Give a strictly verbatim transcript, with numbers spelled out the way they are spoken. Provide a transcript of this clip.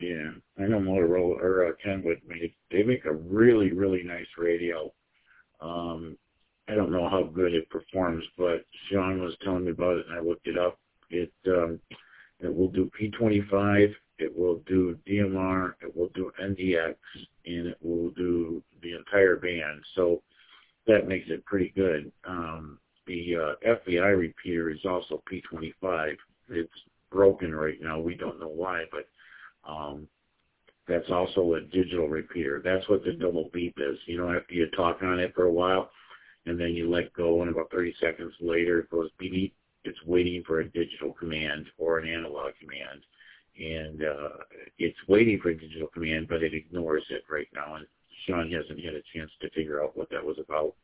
Yeah, I know Motorola or uh, Kenwood made. They make a really, really nice radio. Um, I don't know how good it performs, but Sean was telling me about it, and I looked it up. It um, it will do P twenty-five, it will do D M R, it will do N D X, and it will do the entire band. So that makes it pretty good. Um, the uh, F B I repeater is also P twenty-five. It's broken right now. We don't know why, but um, that's also a digital repeater. That's what the double beep is. You know, after you talk on it for a while, and then you let go, and about thirty seconds later it goes beep, beep. It's waiting for a digital command or an analog command. And uh, it's waiting for a digital command, but it ignores it right now. And Sean hasn't had a chance to figure out what that was about.